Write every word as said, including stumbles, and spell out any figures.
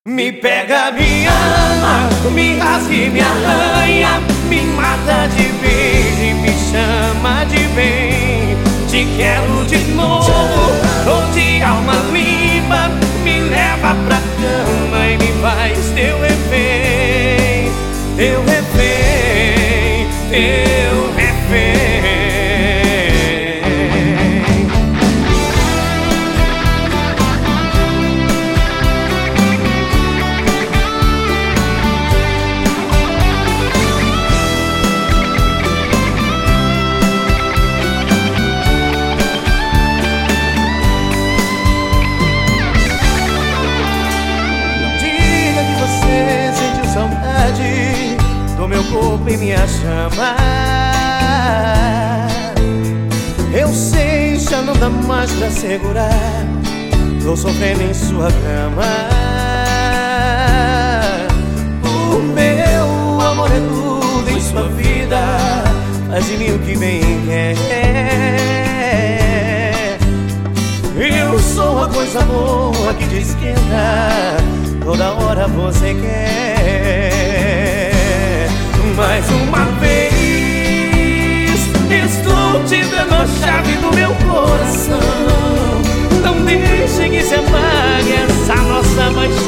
Me pega, me ama, me rasga e me arranha, me mata de vez e me chama de bem. Te quero de novo, ou de alma limpa, me leva pra cama e me faz teu refém, teu refém, teu refém. Do meu corpo e minha chama, eu sei, já não dá mais pra segurar. Tô sofrendo em sua cama. O meu amor é tudo em sua vida, faz de mim o que bem quer. Eu sou a coisa boa que te esquenta, toda hora você quer. Mais uma vez estou te dando a chave do meu coração. Não deixe que se apague essa nossa paixão.